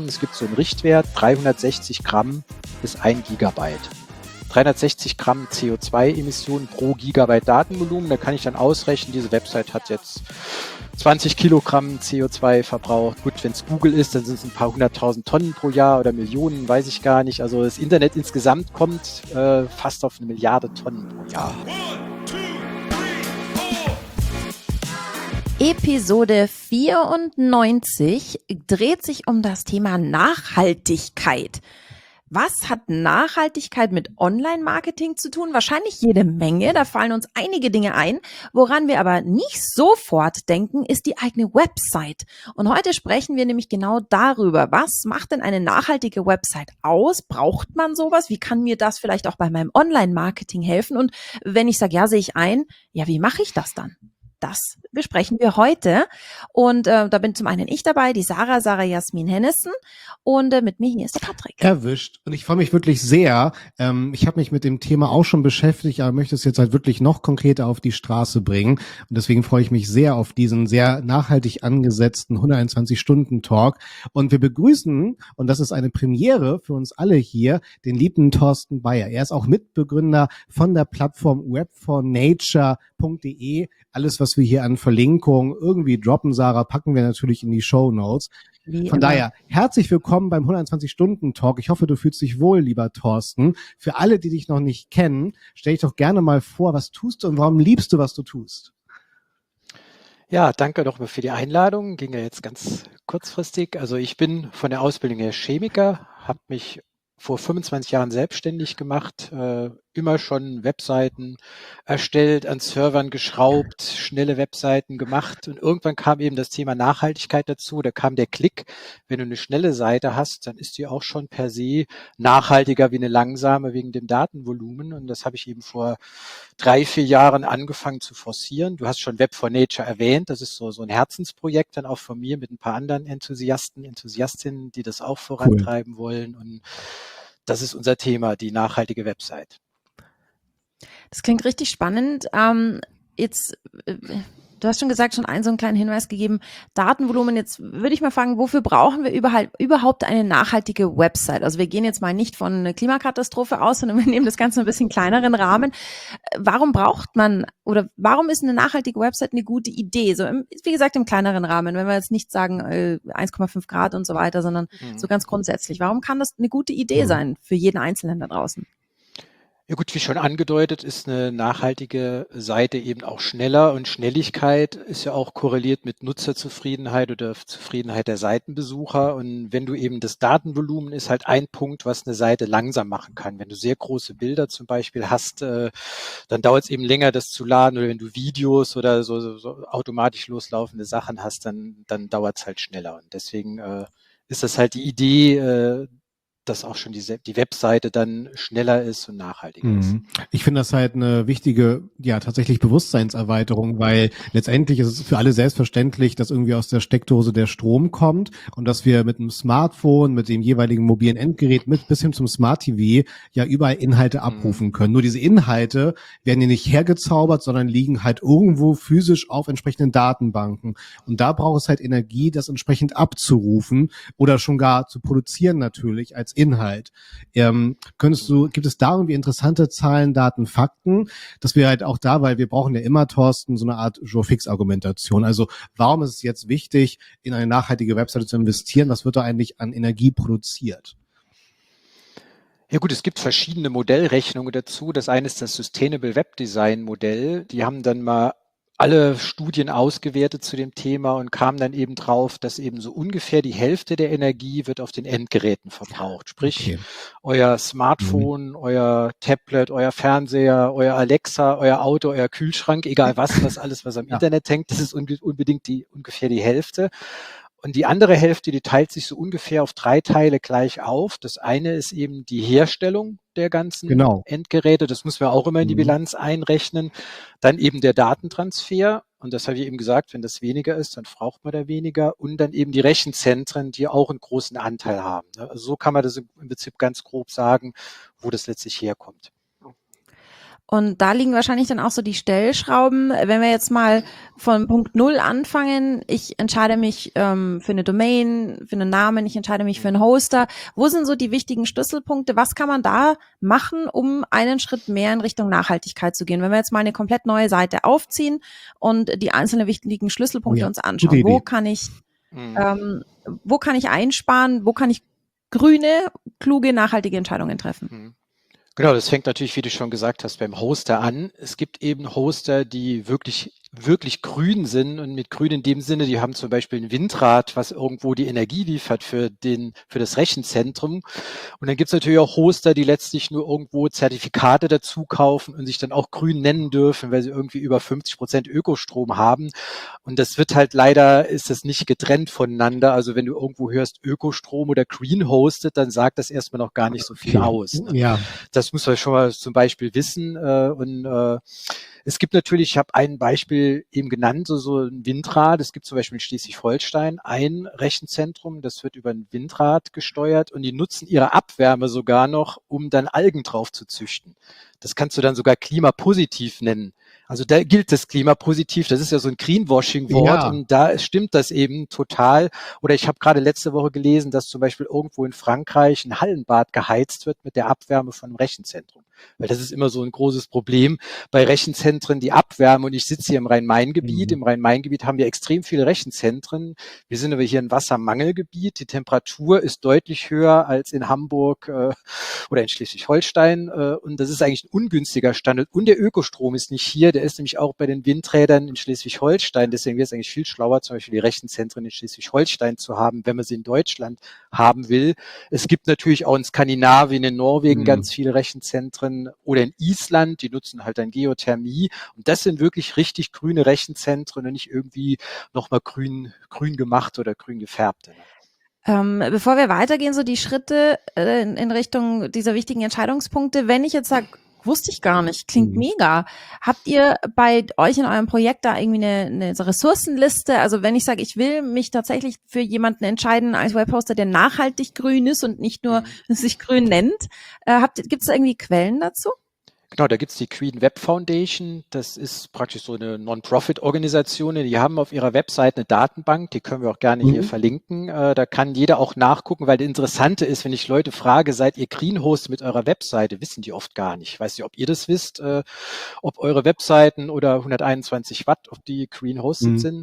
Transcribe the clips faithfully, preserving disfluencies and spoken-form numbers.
Es gibt so einen Richtwert, dreihundertsechzig Gramm bis ein Gigabyte. dreihundertsechzig Gramm C O zwei Emissionen pro Gigabyte Datenvolumen. Da kann ich dann ausrechnen, diese Website hat jetzt zwanzig Kilogramm C O zwei verbraucht. Gut, wenn es Google ist, dann sind es ein paar hunderttausend Tonnen pro Jahr oder Millionen, weiß ich gar nicht. Also das Internet insgesamt kommt äh, fast auf eine Milliarde Tonnen pro Jahr. Episode vierundneunzig dreht sich um das Thema Nachhaltigkeit. Was hat Nachhaltigkeit mit Online-Marketing zu tun? Wahrscheinlich jede Menge. Da fallen uns einige Dinge ein. Woran wir aber nicht sofort denken, ist die eigene Website. Und heute sprechen wir nämlich genau darüber. Was macht denn eine nachhaltige Website aus? Braucht man sowas? Wie kann mir das vielleicht auch bei meinem Online-Marketing helfen? Und wenn ich sage, ja, sehe ich ein, ja, wie mache ich das dann? Das besprechen wir heute. Und äh, da bin zum einen ich dabei, die Sarah, Sarah Jasmin Hennessen. Und äh, mit mir hier ist der Patrick. Erwischt. Und ich freue mich wirklich sehr. Ähm, ich habe mich mit dem Thema auch schon beschäftigt, aber möchte es jetzt halt wirklich noch konkreter auf die Straße bringen. Und deswegen freue ich mich sehr auf diesen sehr nachhaltig angesetzten hunderteinundzwanzig-Stunden-Talk. Und wir begrüßen, und das ist eine Premiere für uns alle hier, den lieben Thorsten Bayer. Er ist auch Mitbegründer von der Plattform web for nature punkt de. Alles, was wir hier an Verlinkungen irgendwie droppen, Sarah, packen wir natürlich in die Shownotes. Von immer. Daher, herzlich willkommen beim hundertzwanzig-Stunden-Talk. Ich hoffe, du fühlst dich wohl, lieber Thorsten. Für alle, die dich noch nicht kennen, stell dich doch gerne mal vor, was tust du und warum liebst du, was du tust? Ja, danke nochmal für die Einladung. Ging ja jetzt ganz kurzfristig. Also ich bin von der Ausbildung her Chemiker, habe mich vor fünfundzwanzig Jahren selbstständig gemacht, äh, immer schon Webseiten erstellt, an Servern geschraubt, schnelle Webseiten gemacht und irgendwann kam eben das Thema Nachhaltigkeit dazu, da kam der Klick, wenn du eine schnelle Seite hast, dann ist die auch schon per se nachhaltiger wie eine langsame wegen dem Datenvolumen und das habe ich eben vor drei, vier Jahren angefangen zu forcieren. Du hast schon Web for Nature erwähnt, das ist so, so ein Herzensprojekt dann auch von mir mit ein paar anderen Enthusiasten, Enthusiastinnen, die das auch vorantreiben cool. wollen und das ist unser Thema, die nachhaltige Website. Das klingt richtig spannend. Ähm, jetzt, äh, du hast schon gesagt, schon einen so einen kleinen Hinweis gegeben, Datenvolumen. Jetzt würde ich mal fragen, wofür brauchen wir überhaupt, überhaupt eine nachhaltige Website? Also wir gehen jetzt mal nicht von einer Klimakatastrophe aus, sondern wir nehmen das Ganze ein bisschen kleineren Rahmen. Warum braucht man oder warum ist eine nachhaltige Website eine gute Idee? So im, wie gesagt, im kleineren Rahmen, wenn wir jetzt nicht sagen äh, eins Komma fünf Grad und so weiter, sondern mhm. so ganz grundsätzlich. Warum kann das eine gute Idee mhm. sein für jeden Einzelnen da draußen? Ja gut, wie schon angedeutet, ist eine nachhaltige Seite eben auch schneller und Schnelligkeit ist ja auch korreliert mit Nutzerzufriedenheit oder Zufriedenheit der Seitenbesucher. Und wenn du eben das Datenvolumen ist halt ein Punkt, was eine Seite langsam machen kann. Wenn du sehr große Bilder zum Beispiel hast, äh, dann dauert es eben länger, das zu laden. Oder wenn du Videos oder so, so, so automatisch loslaufende Sachen hast, dann, dann dauert es halt schneller. Und deswegen äh, ist das halt die Idee, äh, dass auch schon die, die Webseite dann schneller ist und nachhaltiger mhm. ist. Ich finde das halt eine wichtige, ja, tatsächlich Bewusstseinserweiterung, weil letztendlich ist es für alle selbstverständlich, dass irgendwie aus der Steckdose der Strom kommt und dass wir mit dem Smartphone, mit dem jeweiligen mobilen Endgerät mit bis hin zum Smart T V ja überall Inhalte abrufen können. Mhm. Nur diese Inhalte werden ja nicht hergezaubert, sondern liegen halt irgendwo physisch auf entsprechenden Datenbanken. Und da braucht es halt Energie, das entsprechend abzurufen oder schon gar zu produzieren natürlich als Inhalt. Ähm, könntest du, gibt es da irgendwie interessante Zahlen, Daten, Fakten, dass wir halt auch da, weil wir brauchen ja immer, Thorsten, so eine Art Jour-Fix-Argumentation. Also warum ist es jetzt wichtig, in eine nachhaltige Webseite zu investieren? Was wird da eigentlich an Energie produziert? Ja gut, es gibt verschiedene Modellrechnungen dazu. Das eine ist das Sustainable Web Design Modell. Die haben dann mal alle Studien ausgewertet zu dem Thema und kamen dann eben drauf, dass eben so ungefähr die Hälfte der Energie wird auf den Endgeräten verbraucht. Sprich, okay. euer Smartphone, mhm. euer Tablet, euer Fernseher, euer Alexa, euer Auto, euer Kühlschrank, egal was, was alles, was am ja. Internet hängt, das ist unbedingt die, ungefähr die Hälfte. Und die andere Hälfte, die teilt sich so ungefähr auf drei Teile gleich auf. Das eine ist eben die Herstellung der ganzen genau. Endgeräte. Das müssen wir auch immer in die Bilanz einrechnen. Dann eben der Datentransfer. Und das habe ich eben gesagt, wenn das weniger ist, dann braucht man da weniger. Und dann eben die Rechenzentren, die auch einen großen Anteil haben. Also so kann man das im Prinzip ganz grob sagen, wo das letztlich herkommt. Und da liegen wahrscheinlich dann auch so die Stellschrauben. Wenn wir jetzt mal von Punkt Null anfangen, ich entscheide mich ähm, für eine Domain, für einen Namen, ich entscheide mich für einen Hoster. Wo sind so die wichtigen Schlüsselpunkte? Was kann man da machen, um einen Schritt mehr in Richtung Nachhaltigkeit zu gehen? Wenn wir jetzt mal eine komplett neue Seite aufziehen und die einzelnen wichtigen Schlüsselpunkte Ja, uns gute anschauen, Idee. wo kann ich, Mhm. ähm, wo kann ich einsparen? Wo kann ich grüne, kluge, nachhaltige Entscheidungen treffen? Mhm. Genau, das fängt natürlich, wie du schon gesagt hast, beim Hoster an. Es gibt eben Hoster, die wirklich, wirklich grün sind und mit grün in dem Sinne, die haben zum Beispiel ein Windrad, was irgendwo die Energie liefert für den, für das Rechenzentrum. Und dann gibt es natürlich auch Hoster, die letztlich nur irgendwo Zertifikate dazu kaufen und sich dann auch grün nennen dürfen, weil sie irgendwie über fünfzig Prozent Ökostrom haben. Und das wird halt leider, ist das nicht getrennt voneinander. Also wenn du irgendwo hörst Ökostrom oder Green Hosted, dann sagt das erstmal noch gar nicht so viel Okay. aus. Ne? Ja. Das muss man schon mal zum Beispiel wissen. Äh, und äh, es gibt natürlich, ich habe ein Beispiel eben genannt, so, so ein Windrad. Es gibt zum Beispiel in Schleswig-Holstein ein Rechenzentrum, das wird über ein Windrad gesteuert und die nutzen ihre Abwärme sogar noch, um dann Algen drauf zu züchten. Das kannst du dann sogar klimapositiv nennen. Also da gilt das klimapositiv, das ist ja so ein Greenwashing-Wort Ja. und da stimmt das eben total. Oder ich habe gerade letzte Woche gelesen, dass zum Beispiel irgendwo in Frankreich ein Hallenbad geheizt wird mit der Abwärme von einem Rechenzentrum. Weil das ist immer so ein großes Problem bei Rechenzentren, die Abwärme. Und ich sitze hier im Rhein-Main-Gebiet. Mhm. Im Rhein-Main-Gebiet haben wir extrem viele Rechenzentren. Wir sind aber hier ein Wassermangelgebiet. Die Temperatur ist deutlich höher als in Hamburg äh, oder in Schleswig-Holstein. Äh, und das ist eigentlich ein ungünstiger Standort. Und der Ökostrom ist nicht hier. Der ist nämlich auch bei den Windrädern in Schleswig-Holstein. Deswegen wäre es eigentlich viel schlauer, zum Beispiel die Rechenzentren in Schleswig-Holstein zu haben, wenn man sie in Deutschland haben will. Es gibt natürlich auch in Skandinavien, in Norwegen Mhm. ganz viele Rechenzentren oder in Island, die nutzen halt dann Geothermie. Und das sind wirklich richtig grüne Rechenzentren und nicht irgendwie nochmal grün, grün gemacht oder grün gefärbte. Ähm, bevor wir weitergehen, so die Schritte äh, in, in Richtung dieser wichtigen Entscheidungspunkte, wenn ich jetzt sage, wusste ich gar nicht, klingt Mhm. mega. Habt ihr bei euch in eurem Projekt da irgendwie eine, eine so Ressourcenliste? Also wenn ich sage, ich will mich tatsächlich für jemanden entscheiden als Webhoster, der nachhaltig grün ist und nicht nur Mhm. sich grün nennt, äh, gibt es da irgendwie Quellen dazu? Genau, da gibt's die Green Web Foundation. Das ist praktisch so eine Non-Profit-Organisation. Die haben auf ihrer Website eine Datenbank, die können wir auch gerne hier Mhm. verlinken. Äh, Da kann jeder auch nachgucken, weil das Interessante ist, wenn ich Leute frage, seid ihr Green Host mit eurer Webseite, wissen die oft gar nicht. Ich weiß nicht, ob ihr das wisst, äh, ob eure Webseiten oder hunderteinundzwanzig Watt, ob die Green Hosted Mhm. sind.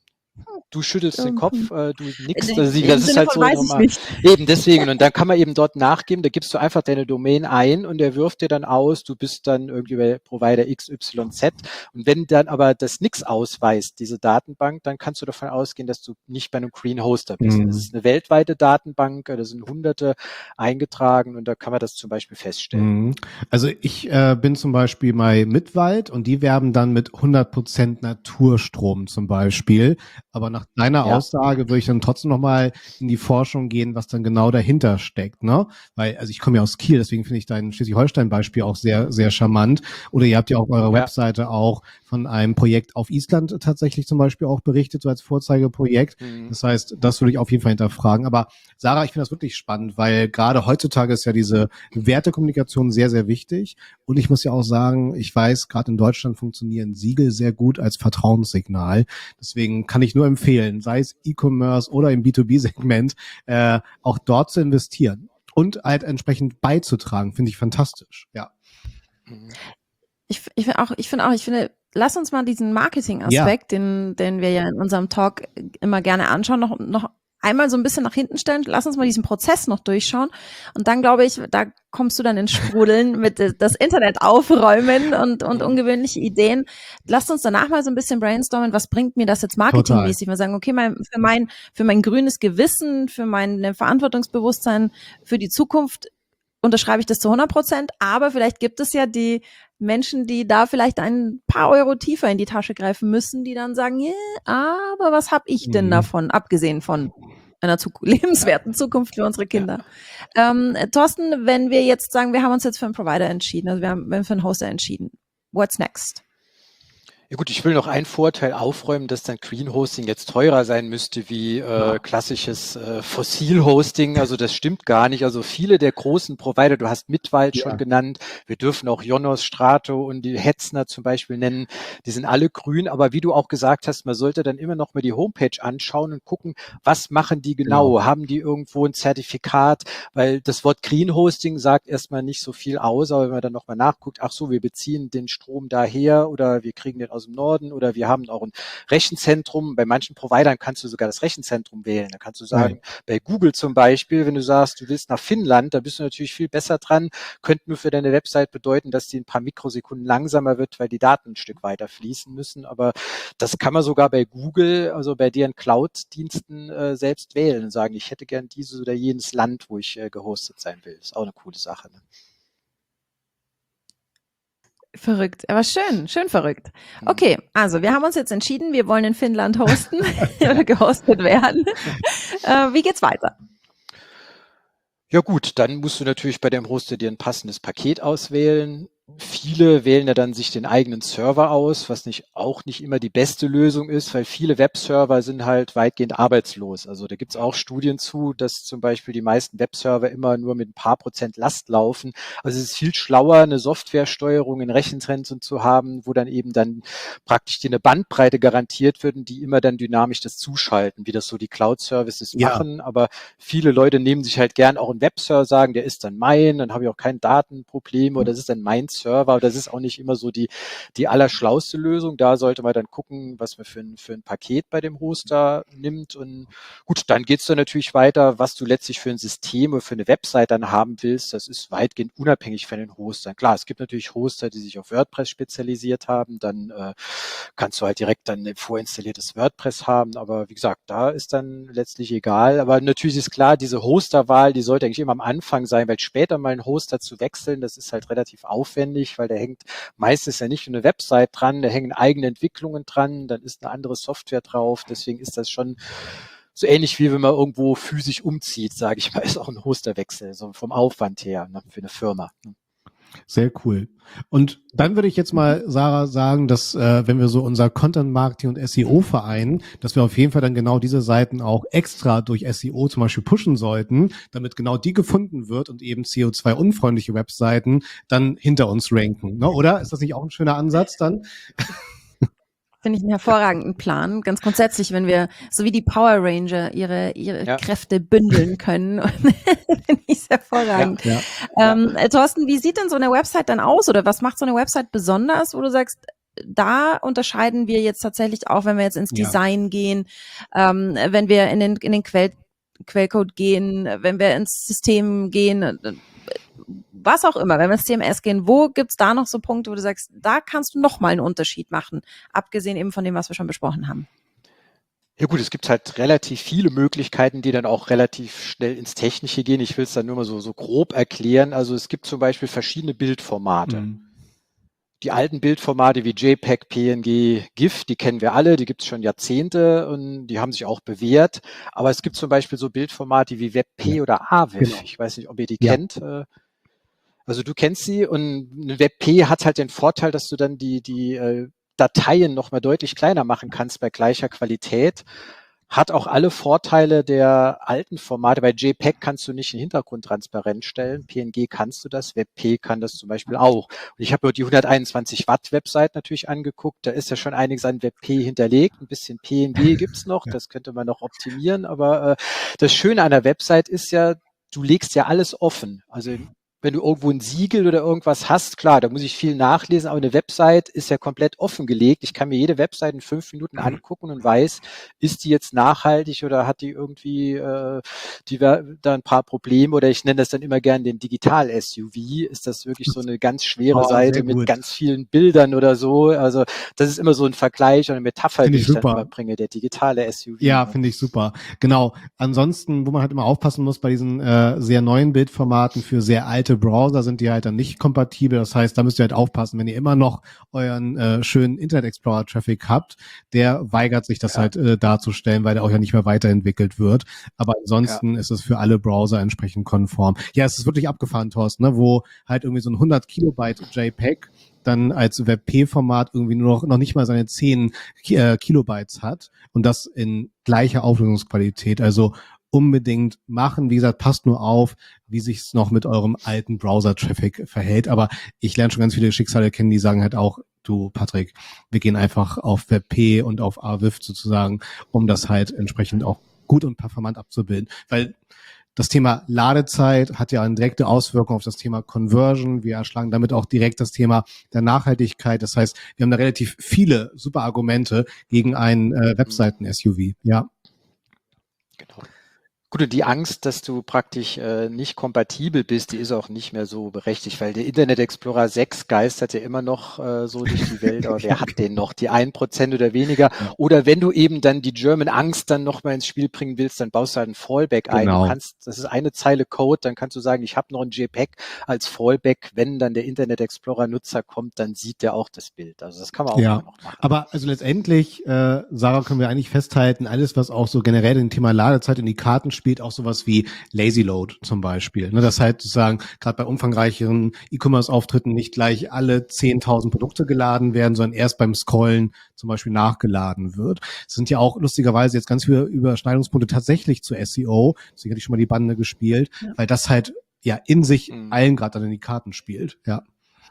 Du schüttelst den Ähm, Kopf, äh, du nickst, Im also sie- das ist Sinne halt von so weiß ich normal. nicht. Eben deswegen, und dann kann man eben dort nachgeben, da gibst du einfach deine Domain ein und der wirft dir dann aus, du bist dann irgendwie bei Provider X Y Z. Und wenn dann aber das nichts ausweist, diese Datenbank, dann kannst du davon ausgehen, dass du nicht bei einem Green Hoster bist. Das Mhm. ist eine weltweite Datenbank, da sind Hunderte eingetragen und da kann man das zum Beispiel feststellen. Mhm. Also ich äh, bin zum Beispiel bei Mitwald und die werben dann mit hundert Prozent Naturstrom zum Beispiel. Aber nach deiner Ja. Aussage würde ich dann trotzdem nochmal in die Forschung gehen, was dann genau dahinter steckt, ne? Weil, also ich komme ja aus Kiel, deswegen finde ich dein Schleswig-Holstein-Beispiel auch sehr, sehr charmant. Oder ihr habt ja auf eurer Ja. Webseite auch von einem Projekt auf Island tatsächlich zum Beispiel auch berichtet, so als Vorzeigeprojekt. Mhm. Das heißt, das würde ich auf jeden Fall hinterfragen. Aber Sarah, ich finde das wirklich spannend, weil gerade heutzutage ist ja diese Wertekommunikation sehr, sehr wichtig. Und ich muss ja auch sagen, ich weiß, gerade in Deutschland funktionieren Siegel sehr gut als Vertrauenssignal. Deswegen kann ich nur empfehlen, sei es E-Commerce oder im B zwei B-Segment, äh, auch dort zu investieren und halt entsprechend beizutragen, finde ich fantastisch. Ja. Mhm. Ich, ich finde auch, ich finde auch, ich finde, lass uns mal diesen Marketing-Aspekt, den, den wir ja in unserem Talk immer gerne anschauen, noch, noch einmal so ein bisschen nach hinten stellen. Lass uns mal diesen Prozess noch durchschauen. Und dann glaube ich, da kommst du dann ins Sprudeln mit das Internet aufräumen und, und ungewöhnliche Ideen. Lasst uns danach mal so ein bisschen brainstormen. Was bringt mir das jetzt marketingmäßig? Wir sagen, okay, mein, für mein, für mein grünes Gewissen, für mein Verantwortungsbewusstsein, für die Zukunft unterschreibe ich das zu hundert Prozent. Aber vielleicht gibt es ja die Menschen, die da vielleicht ein paar Euro tiefer in die Tasche greifen müssen, die dann sagen, yeah, aber was habe ich denn Mhm. davon, abgesehen von einer zu lebenswerten Zukunft für unsere Kinder. Ja. Ähm, Thorsten, wenn wir jetzt sagen, wir haben uns jetzt für einen Provider entschieden, also wir haben, wir haben für einen Hoster entschieden. What's next? Ja gut, ich will noch einen Vorteil aufräumen, dass dann Green Hosting jetzt teurer sein müsste wie äh, klassisches äh, Fossil Hosting. Also das stimmt gar nicht. Also viele der großen Provider, du hast Mitwald Ja. schon genannt, wir dürfen auch Jonos, Strato und die Hetzner zum Beispiel nennen, die sind alle grün. Aber wie du auch gesagt hast, man sollte dann immer noch mal die Homepage anschauen und gucken, was machen die genau? Genau. Haben die irgendwo ein Zertifikat? Weil das Wort Green Hosting sagt erstmal nicht so viel aus, aber wenn man dann nochmal nachguckt, ach so, wir beziehen den Strom daher oder wir kriegen den aus dem Norden oder wir haben auch ein Rechenzentrum. Bei manchen Providern kannst du sogar das Rechenzentrum wählen. Da kannst du sagen, Right. bei Google zum Beispiel, wenn du sagst, du willst nach Finnland, da bist du natürlich viel besser dran. Könnte nur für deine Website bedeuten, dass die ein paar Mikrosekunden langsamer wird, weil die Daten ein Stück weiter fließen müssen. Aber das kann man sogar bei Google, also bei deren Cloud-Diensten äh, selbst wählen und sagen, ich hätte gern dieses oder jenes Land, wo ich äh, gehostet sein will. Das ist auch eine coole Sache. Ne? Verrückt, aber schön, schön verrückt. Okay, also wir haben uns jetzt entschieden, wir wollen in Finnland hosten oder gehostet werden. Äh, wie geht's weiter? Ja gut, dann musst du natürlich bei dem Hoster dir ein passendes Paket auswählen. Viele wählen ja dann sich den eigenen Server aus, was nicht auch nicht immer die beste Lösung ist, weil viele Webserver sind halt weitgehend arbeitslos. Also da gibt's auch Studien zu, dass zum Beispiel die meisten Webserver immer nur mit ein paar Prozent Last laufen. Also es ist viel schlauer, eine Softwaresteuerung in Rechenzentren zu haben, wo dann eben dann praktisch dir eine Bandbreite garantiert wird und die immer dann dynamisch das zuschalten, wie das so die Cloud-Services Ja. machen. Aber viele Leute nehmen sich halt gern auch einen Webserver, sagen, der ist dann mein, dann habe ich auch kein Datenproblem oder das ist dann mein Server. Das ist auch nicht immer so die, die allerschlauste Lösung. Da sollte man dann gucken, was man für ein, für ein Paket bei dem Hoster nimmt. Und gut, dann geht's dann natürlich weiter, was du letztlich für ein System oder für eine Website dann haben willst. Das ist weitgehend unabhängig von den Hostern. Klar, es gibt natürlich Hoster, die sich auf WordPress spezialisiert haben. Dann äh, kannst du halt direkt dann ein vorinstalliertes WordPress haben. Aber wie gesagt, da ist dann letztlich egal. Aber natürlich ist klar, diese Hosterwahl, die sollte eigentlich immer am Anfang sein, weil später mal einen Hoster zu wechseln, das ist halt relativ aufwendig, weil da hängt meistens ja nicht nur eine Website dran, da hängen eigene Entwicklungen dran, dann ist eine andere Software drauf. Deswegen ist das schon so ähnlich wie wenn man irgendwo physisch umzieht, sage ich mal, ist auch ein Hosterwechsel, so vom Aufwand her, ne, für eine Firma. Sehr cool. Und dann würde ich jetzt mal, Sarah, sagen, dass äh, wenn wir so unser Content Marketing und S E O vereinen, dass wir auf jeden Fall dann genau diese Seiten auch extra durch S E O zum Beispiel pushen sollten, damit genau die gefunden wird und eben C O zwei unfreundliche Webseiten dann hinter uns ranken. Ne? Oder? Ist das nicht auch ein schöner Ansatz dann? Finde ich einen hervorragenden Plan. Ganz grundsätzlich, wenn wir, so wie die Power Ranger, ihre, ihre Ja. Kräfte bündeln können. Finde ich hervorragend. Ja. Ähm, äh, Thorsten, wie sieht denn so eine Website dann aus oder was macht so eine Website besonders, wo du sagst, da unterscheiden wir jetzt tatsächlich auch, wenn wir jetzt ins Ja. Design gehen, ähm, wenn wir in den, in den Quell, Quellcode gehen, wenn wir ins System gehen, äh, was auch immer, wenn wir ins C M S gehen, wo gibt's da noch so Punkte, wo du sagst, da kannst du noch mal einen Unterschied machen, abgesehen eben von dem, was wir schon besprochen haben? Ja gut, es gibt halt relativ viele Möglichkeiten, die dann auch relativ schnell ins Technische gehen. Ich will es dann nur mal so, so grob erklären. Also es gibt zum Beispiel verschiedene Bildformate. Mhm. Die alten Bildformate wie JPEG, P N G, GIF, die kennen wir alle, die gibt es schon Jahrzehnte und die haben sich auch bewährt. Aber es gibt zum Beispiel so Bildformate wie WebP Ja. oder AVIF. Genau. Ich weiß nicht, ob ihr die Ja. kennt. äh, Also du kennst sie und eine WebP hat halt den Vorteil, dass du dann die, die äh, Dateien noch mal deutlich kleiner machen kannst bei gleicher Qualität. Hat auch alle Vorteile der alten Formate. Bei JPEG kannst du nicht den Hintergrund transparent stellen. P N G kannst du das. WebP kann das zum Beispiel auch. Und ich habe mir die hunderteinundzwanzig Watt Website natürlich angeguckt. Da ist ja schon einiges an WebP hinterlegt. Ein bisschen P N G gibt's noch. Das könnte man noch optimieren. Aber äh, das Schöne an der Website ist ja, du legst ja alles offen. Also wenn du irgendwo ein Siegel oder irgendwas hast, klar, da muss ich viel nachlesen, aber eine Website ist ja komplett offengelegt. Ich kann mir jede Website in fünf Minuten angucken und weiß, ist die jetzt nachhaltig oder hat die irgendwie äh, die da ein paar Probleme oder ich nenne das dann immer gern den Digital-S U V. Ist das wirklich so eine ganz schwere Oh, Seite sehr mit gut. ganz vielen Bildern oder so? Also das ist immer so ein Vergleich und eine Metapher, Finde die ich ich dann super. immer bringe, der digitale S U V. Ja, ne? finde ich super. Genau. Ansonsten, wo man halt immer aufpassen muss bei diesen äh, sehr neuen Bildformaten für sehr alte Gewisse Browser sind die halt dann nicht kompatibel. Das heißt, da müsst ihr halt aufpassen, wenn ihr immer noch euren äh, schönen Internet Explorer Traffic habt, der weigert sich das Ja. halt äh, darzustellen, weil der auch ja nicht mehr weiterentwickelt wird. Aber ansonsten Ja. ist es für alle Browser entsprechend konform. Ja, es ist wirklich abgefahren, Thorsten, ne? Wo halt irgendwie so ein hundert Kilobyte JPEG dann als WebP-Format irgendwie nur noch, noch nicht mal seine zehn äh, Kilobytes hat und das in gleicher Auflösungsqualität. Also unbedingt machen. Wie gesagt, passt nur auf, wie sich's noch mit eurem alten Browser-Traffic verhält. Aber ich lerne schon ganz viele Schicksale kennen, die sagen halt auch, du Patrick, wir gehen einfach auf WebP und auf A W I F sozusagen, um das halt entsprechend auch gut und performant abzubilden. Weil das Thema Ladezeit hat ja eine direkte Auswirkung auf das Thema Conversion. Wir erschlagen damit auch direkt das Thema der Nachhaltigkeit. Das heißt, wir haben da relativ viele super Argumente gegen einen äh, Webseiten-S U V. Ja. Genau. Gut, und die Angst, dass du praktisch äh, nicht kompatibel bist, die ist auch nicht mehr so berechtigt, weil der Internet Explorer sechs geistert ja immer noch äh, so durch die Welt, aber wer hat den noch? Die ein Prozent oder weniger? Oder wenn du eben dann die German Angst dann nochmal ins Spiel bringen willst, dann baust du halt ein Fallback ein. Genau. Du kannst, das ist eine Zeile Code, dann kannst du sagen, ich habe noch ein JPEG als Fallback. Wenn dann der Internet Explorer Nutzer kommt, dann sieht der auch das Bild. Also das kann man auch Ja, immer noch machen. aber also letztendlich, äh, Sarah, können wir eigentlich festhalten, alles, was auch so generell dem Thema Ladezeit in die Karten spielt, auch sowas wie Lazy Load zum Beispiel. Ne, das heißt sozusagen, gerade bei umfangreicheren E-Commerce-Auftritten nicht gleich alle zehntausend Produkte geladen werden, sondern erst beim Scrollen zum Beispiel nachgeladen wird. Es sind ja auch lustigerweise jetzt ganz viele Überschneidungspunkte tatsächlich zu S E O. Deswegen hatte ich schon mal die Bande gespielt, Ja. weil das halt ja in sich Mhm. allen gerade dann in die Karten spielt. Ja.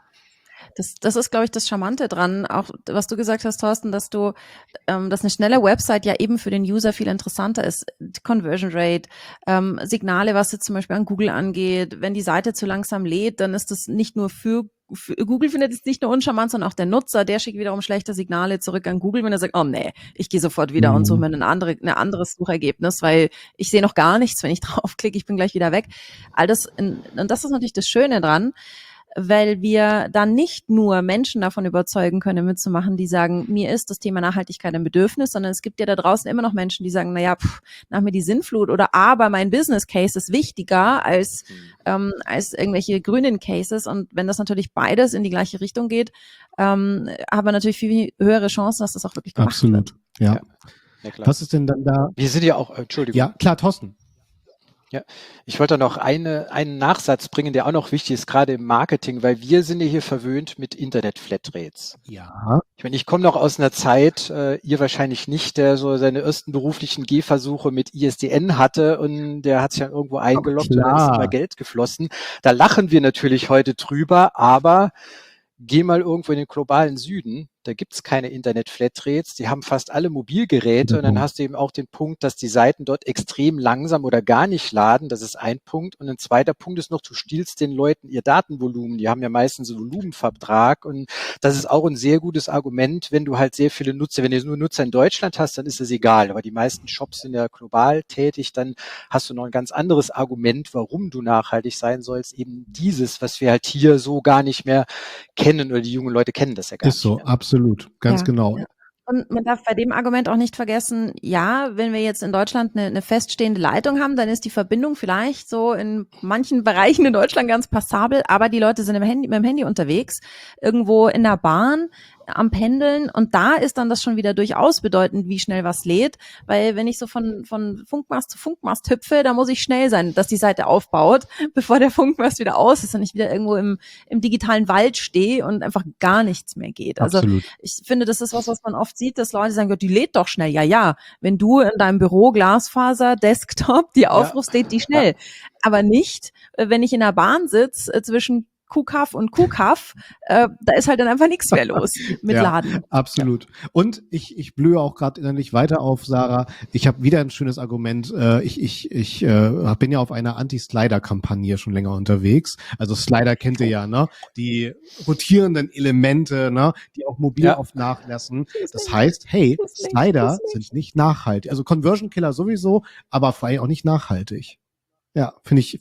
Das, das ist, glaube ich, das Charmante dran, auch was du gesagt hast, Thorsten, dass du, ähm, dass eine schnelle Website ja eben für den User viel interessanter ist. Conversion Rate, ähm, Signale, was jetzt zum Beispiel an Google angeht. Wenn die Seite zu langsam lädt, dann ist das nicht nur für, für Google findet es nicht nur uncharmant, sondern auch der Nutzer, der schickt wiederum schlechte Signale zurück an Google, wenn er sagt, oh nee, ich gehe sofort wieder Mhm. und suche mir ein, andere, ein anderes Suchergebnis, weil ich sehe noch gar nichts, wenn ich draufklicke, ich bin gleich wieder weg. All das, in, und das ist natürlich das Schöne dran, weil wir dann nicht nur Menschen davon überzeugen können, mitzumachen, die sagen, mir ist das Thema Nachhaltigkeit ein Bedürfnis, sondern es gibt ja da draußen immer noch Menschen, die sagen, naja, pff, nach mir die Sinnflut oder aber mein Business Case ist wichtiger als, ähm, als irgendwelche grünen Cases. Und wenn das natürlich beides in die gleiche Richtung geht, ähm, haben wir natürlich viel höhere Chancen, dass das auch wirklich gemacht Absolut. wird. Ja. Ja. Ja, klar. Was ist denn dann da? Wir sind ja auch, äh, Entschuldigung. Ja, klar, Thorsten. Ja, ich wollte noch eine, einen Nachsatz bringen, der auch noch wichtig ist, gerade im Marketing, weil wir sind ja hier verwöhnt mit Internet-Flatrates. Ja. Ich meine, ich komme noch aus einer Zeit, äh, ihr wahrscheinlich nicht, der so seine ersten beruflichen Gehversuche mit I S D N hatte und der hat sich dann irgendwo eingeloggt und dann ist klar. immer Geld geflossen. Da lachen wir natürlich heute drüber, aber geh mal irgendwo in den globalen Süden, da gibt's keine Internet-Flatrates, die haben fast alle Mobilgeräte und dann hast du eben auch den Punkt, dass die Seiten dort extrem langsam oder gar nicht laden, das ist ein Punkt. Und ein zweiter Punkt ist noch, du stiehlst den Leuten ihr Datenvolumen, die haben ja meistens einen Volumenvertrag und das ist auch ein sehr gutes Argument, wenn du halt sehr viele Nutzer, wenn du nur Nutzer in Deutschland hast, dann ist es egal, aber die meisten Shops sind ja global tätig, dann hast du noch ein ganz anderes Argument, warum du nachhaltig sein sollst, eben dieses, was wir halt hier so gar nicht mehr kennen oder die jungen Leute kennen das ja gar Ist nicht so, mehr. absolut, ganz Ja, genau. ja. Und man darf bei dem Argument auch nicht vergessen, ja, wenn wir jetzt in Deutschland eine, eine feststehende Leitung haben, dann ist die Verbindung vielleicht so in manchen Bereichen in Deutschland ganz passabel, aber die Leute sind im Handy, mit dem Handy unterwegs, irgendwo in der Bahn, am Pendeln und da ist dann das schon wieder durchaus bedeutend, wie schnell was lädt, weil wenn ich so von, von Funkmast zu Funkmast hüpfe, da muss ich schnell sein, dass die Seite aufbaut, bevor der Funkmast wieder aus ist und ich wieder irgendwo im, im digitalen Wald stehe und einfach gar nichts mehr geht. Also Absolut. ich finde, das ist was, was man oft sieht, dass Leute sagen, Gott, die lädt doch schnell. Ja, ja, wenn du in deinem Büro Glasfaser, Desktop, die aufrufst, lädt die schnell. Ja. Aber nicht, wenn ich in der Bahn sitze, zwischen Kuhkaff und Kuhkaff, äh, da ist halt dann einfach nichts mehr los mit ja, Laden. Absolut. Und ich, ich blühe auch gerade innerlich weiter auf, Sarah. Ich habe wieder ein schönes Argument. Äh, ich ich, ich äh, bin ja auf einer Anti-Slider-Kampagne schon länger unterwegs. Also Slider kennt ihr ja, ne? Die rotierenden Elemente, ne? Die auch mobil Ja. oft nachlassen. Das heißt, hey, Slider sind nicht nachhaltig. Also Conversion Killer sowieso, aber vor allem auch nicht nachhaltig. Ja, finde ich, finde ich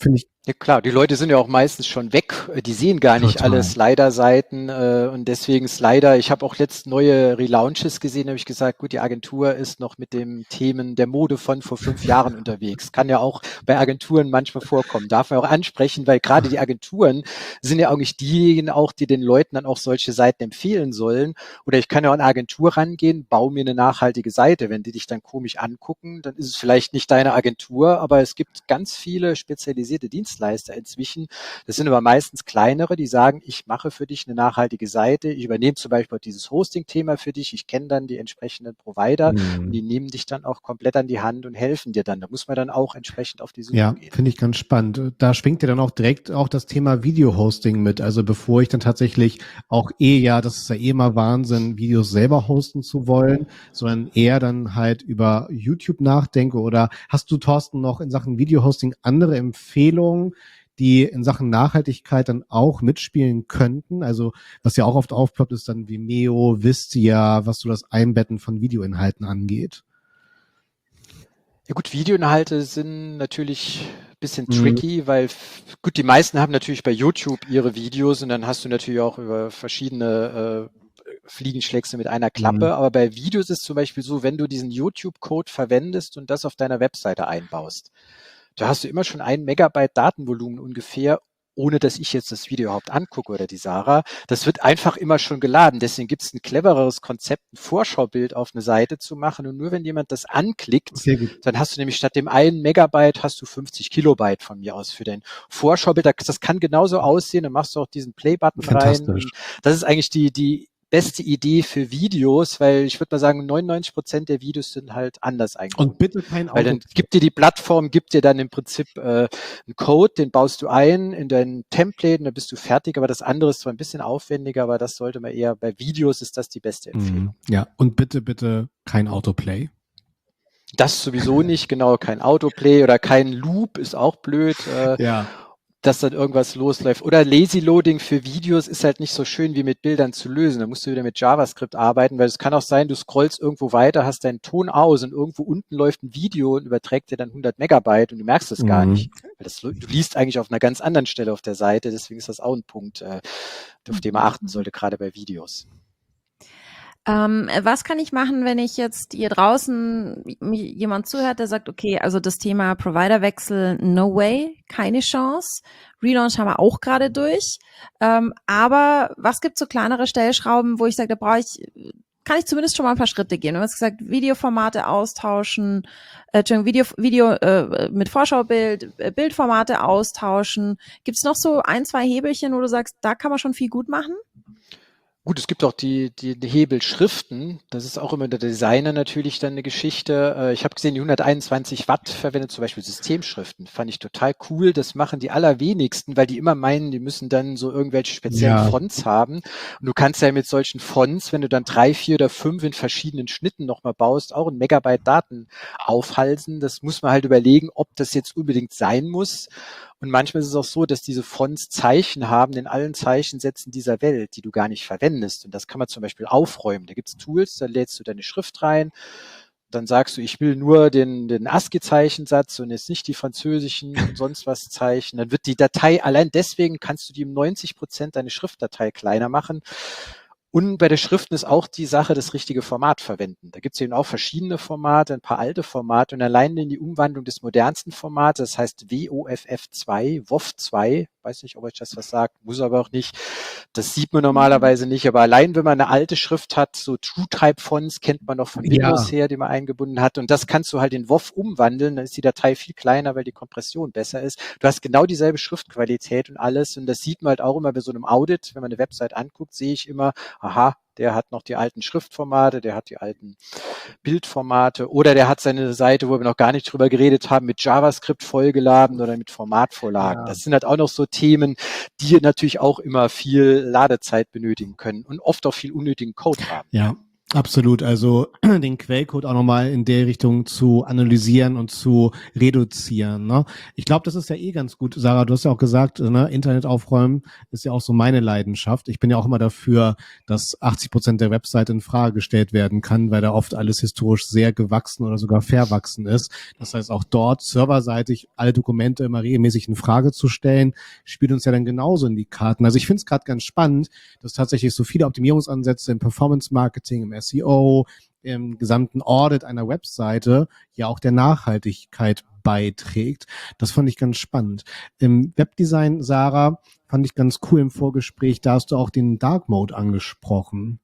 Ja klar, die Leute sind ja auch meistens schon weg, die sehen gar nicht Total. alle Slider-Seiten äh, und deswegen Slider. Ich habe auch letzt neue Relaunches gesehen, habe ich gesagt, gut, die Agentur ist noch mit den Themen der Mode von vor fünf Jahren unterwegs. Kann ja auch bei Agenturen manchmal vorkommen, darf man auch ansprechen, weil gerade die Agenturen sind ja eigentlich diejenigen auch, die den Leuten dann auch solche Seiten empfehlen sollen. Oder ich kann ja auch an eine Agentur rangehen, baue mir eine nachhaltige Seite. Wenn die dich dann komisch angucken, dann ist es vielleicht nicht deine Agentur, aber es gibt ganz viele spezialisierte Dienstleister inzwischen. Das sind aber meistens kleinere, die sagen, ich mache für dich eine nachhaltige Seite, ich übernehme zum Beispiel dieses Hosting-Thema für dich, ich kenne dann die entsprechenden Provider Mhm. und die nehmen dich dann auch komplett an die Hand und helfen dir dann. Da muss man dann auch entsprechend auf die Suche Ja, gehen. finde ich ganz spannend. Da schwingt ja dann auch direkt auch das Thema Video-Hosting mit. Also bevor ich dann tatsächlich auch eh ja, das ist ja eh mal Wahnsinn, Videos selber hosten zu wollen, sondern eher dann halt über YouTube nachdenke. Oder hast du, Thorsten, noch in Sachen Video-Hosting andere Empfehlungen, die in Sachen Nachhaltigkeit dann auch mitspielen könnten? Also was ja auch oft aufploppt, ist dann Vimeo, Vistia, was so das Einbetten von Videoinhalten angeht. Ja gut, Videoinhalte sind natürlich ein bisschen Mhm. tricky, weil f- gut, die meisten haben natürlich bei YouTube ihre Videos und dann hast du natürlich auch über verschiedene äh, Fliegenschläge mit einer Klappe. Mhm. Aber bei Videos ist zum Beispiel so, wenn du diesen YouTube-Code verwendest und das auf deiner Webseite einbaust, da hast du immer schon ein Megabyte Datenvolumen ungefähr, ohne dass ich jetzt das Video überhaupt angucke oder die Sarah. Das wird einfach immer schon geladen. Deswegen gibt es ein clevereres Konzept, ein Vorschaubild auf eine Seite zu machen. Und nur wenn jemand das anklickt, Sehr gut. dann hast du nämlich statt dem einen Megabyte hast du fünfzig Kilobyte von mir aus für dein Vorschaubild. Das kann genauso aussehen. Dann machst du auch diesen Play-Button rein. Fantastisch. Und das ist eigentlich die, die beste Idee für Videos, weil ich würde mal sagen, neunundneunzig Prozent der Videos sind halt anders eingebunden. Und bitte kein Weil dann Auto. gibt dir die Plattform, gibt dir dann im Prinzip äh, einen Code, den baust du ein in dein Template und dann bist du fertig. Aber das andere ist zwar ein bisschen aufwendiger, aber das sollte man eher, bei Videos ist das die beste Empfehlung. Mhm. Ja, und bitte, bitte kein Autoplay. Das sowieso nicht, genau, kein Autoplay oder kein Loop ist auch blöd. Äh, Ja. dass dann irgendwas losläuft. Oder Lazy Loading für Videos ist halt nicht so schön wie mit Bildern zu lösen. Da musst du wieder mit JavaScript arbeiten, weil es kann auch sein, du scrollst irgendwo weiter, hast deinen Ton aus und irgendwo unten läuft ein Video und überträgt dir dann hundert Megabyte und du merkst es gar Mhm. nicht. Weil das, du liest eigentlich auf einer ganz anderen Stelle auf der Seite, deswegen ist das auch ein Punkt, äh, auf den man achten sollte, gerade bei Videos. Ähm, was kann ich machen, wenn ich jetzt hier draußen mir jemand zuhört, der sagt, okay, also das Thema Providerwechsel, no way, keine Chance. Relaunch haben wir auch gerade durch. Ähm, aber was gibt so kleinere Stellschrauben, wo ich sage, da brauche ich, kann ich zumindest schon mal ein paar Schritte gehen. Du hast gesagt, Videoformate austauschen, äh, Entschuldigung, Video, Video äh, mit Vorschaubild, äh, Bildformate austauschen. Gibt es noch so ein, zwei Hebelchen, wo du sagst, da kann man schon viel gut machen? Gut, es gibt auch die, die, die Hebelschriften. Das ist auch immer der Designer natürlich dann eine Geschichte. Äh, Ich habe gesehen, die hunderteinundzwanzig Watt verwendet zum Beispiel Systemschriften. Fand ich total cool. Das machen die allerwenigsten, weil die immer meinen, die müssen dann so irgendwelche speziellen Ja. Fonts haben. Und du kannst ja mit solchen Fonts, wenn du dann drei, vier oder fünf in verschiedenen Schnitten nochmal baust, auch ein Megabyte Daten aufhalsen. Das muss man halt überlegen, ob das jetzt unbedingt sein muss. Und manchmal ist es auch so, dass diese Fonts Zeichen haben in allen Zeichensätzen dieser Welt, die du gar nicht verwendest. Und das kann man zum Beispiel aufräumen. Da gibt es Tools, da lädst du deine Schrift rein, dann sagst du, ich will nur den, den ASCII-Zeichensatz und jetzt nicht die französischen und sonst was Zeichen. Dann wird die Datei, allein deswegen kannst du die um neunzig Prozent deine Schriftdatei kleiner machen. Und bei der Schriften ist auch die Sache, das richtige Format verwenden. Da gibt es eben auch verschiedene Formate, ein paar alte Formate und allein in die Umwandlung des modernsten Formats, das heißt W O F F zwei, W O F zwei, weiß nicht, ob euch das was sagt, muss aber auch nicht. Das sieht man normalerweise nicht, aber allein wenn man eine alte Schrift hat, so TrueType-Fonts kennt man noch von Windows Ja. her, die man eingebunden hat und das kannst du halt in W O F umwandeln, dann ist die Datei viel kleiner, weil die Kompression besser ist. Du hast genau dieselbe Schriftqualität und alles und das sieht man halt auch immer bei so einem Audit, wenn man eine Website anguckt, sehe ich immer, aha, der hat noch die alten Schriftformate, der hat die alten Bildformate oder der hat seine Seite, wo wir noch gar nicht drüber geredet haben, mit JavaScript vollgeladen oder mit Formatvorlagen. Ja. Das sind halt auch noch so Themen, die natürlich auch immer viel Ladezeit benötigen können und oft auch viel unnötigen Code haben. Ja. Absolut, also den Quellcode auch nochmal in der Richtung zu analysieren und zu reduzieren. Ne? Ich glaube, das ist ja eh ganz gut. Sarah, du hast ja auch gesagt, ne, Internet aufräumen ist ja auch so meine Leidenschaft. Ich bin ja auch immer dafür, dass achtzig Prozent der Website in Frage gestellt werden kann, weil da oft alles historisch sehr gewachsen oder sogar verwachsen ist. Das heißt, auch dort serverseitig alle Dokumente immer regelmäßig in Frage zu stellen, spielt uns ja dann genauso in die Karten. Also ich finde es gerade ganz spannend, dass tatsächlich so viele Optimierungsansätze im Performance-Marketing, im S E O, im gesamten Audit einer Webseite ja auch der Nachhaltigkeit beiträgt. Das fand ich ganz spannend. Im Webdesign, Sarah, fand ich ganz cool im Vorgespräch, da hast du auch den Dark Mode angesprochen.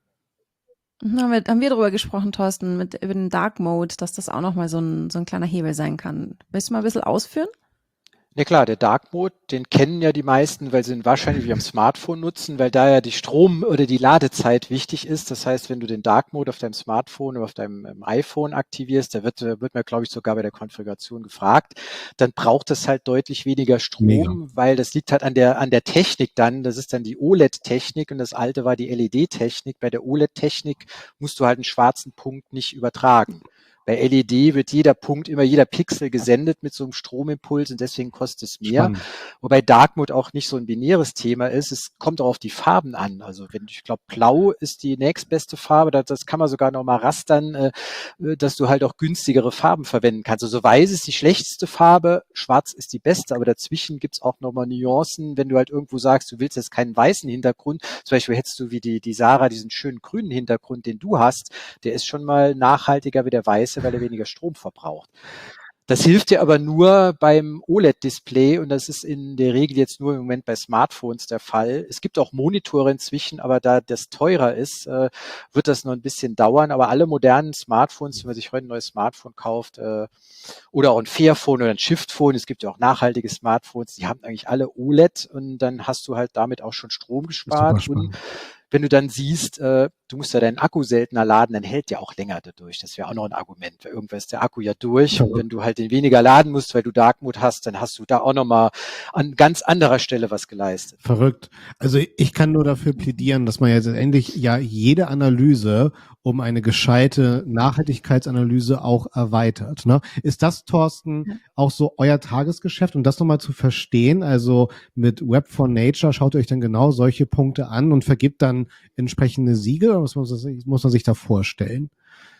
Haben wir, haben wir darüber gesprochen, Thorsten, mit, über den Dark Mode, dass das auch nochmal so ein, so ein kleiner Hebel sein kann. Willst du mal ein bisschen ausführen? Ja klar, der Dark Mode, den kennen ja die meisten, weil sie ihn wahrscheinlich wie am Smartphone nutzen, weil da ja die Strom- oder die Ladezeit wichtig ist. Das heißt, wenn du den Dark Mode auf deinem Smartphone oder auf deinem ähm, iPhone aktivierst, da wird, wird man, glaube ich, sogar bei der Konfiguration gefragt, dann braucht es halt deutlich weniger Strom, Mega. weil das liegt halt an der, an der Technik dann. Das ist dann die O L E D-Technik und das alte war die L E D-Technik. Bei der O L E D-Technik musst du halt einen schwarzen Punkt nicht übertragen. Bei L E D wird jeder Punkt, immer jeder Pixel gesendet mit so einem Stromimpuls und deswegen kostet es mehr. Spannend. Wobei Dark Mode auch nicht so ein binäres Thema ist. Es kommt auch auf die Farben an. Also wenn ich glaube, Blau ist die nächstbeste Farbe, das, das kann man sogar noch mal rastern, äh, dass du halt auch günstigere Farben verwenden kannst. Also weiß ist die schlechteste Farbe, Schwarz ist die beste, aber dazwischen gibt's auch noch mal Nuancen. Wenn du halt irgendwo sagst, du willst jetzt keinen weißen Hintergrund, zum Beispiel hättest du wie die, die Sarah diesen schönen grünen Hintergrund, den du hast, der ist schon mal nachhaltiger wie der weiße, weil er weniger Strom verbraucht. Das hilft dir aber nur beim O L E D-Display und das ist in der Regel jetzt nur im Moment bei Smartphones der Fall. Es gibt auch Monitore inzwischen, aber da das teurer ist, äh, wird das noch ein bisschen dauern. Aber alle modernen Smartphones, wenn man sich heute ein neues Smartphone kauft äh, oder auch ein Fairphone oder ein Shiftphone, es gibt ja auch nachhaltige Smartphones, die haben eigentlich alle O L E D und dann hast du halt damit auch schon Strom gespart. Und wenn du dann siehst, äh, du musst ja deinen Akku seltener laden, dann hält der auch länger dadurch. Das wäre auch noch ein Argument, weil irgendwann ist der Akku ja durch. Und wenn du halt den weniger laden musst, weil du Dark Mode hast, dann hast du da auch nochmal an ganz anderer Stelle was geleistet. Verrückt. Also ich kann nur dafür plädieren, dass man jetzt endlich ja jede Analyse um eine gescheite Nachhaltigkeitsanalyse auch erweitert. Ne? Ist das, Thorsten, auch so euer Tagesgeschäft? Und das nochmal zu verstehen, also mit Web for Nature schaut ihr euch dann genau solche Punkte an und vergibt dann entsprechende Siegel? Oder was muss man sich, muss man sich da vorstellen?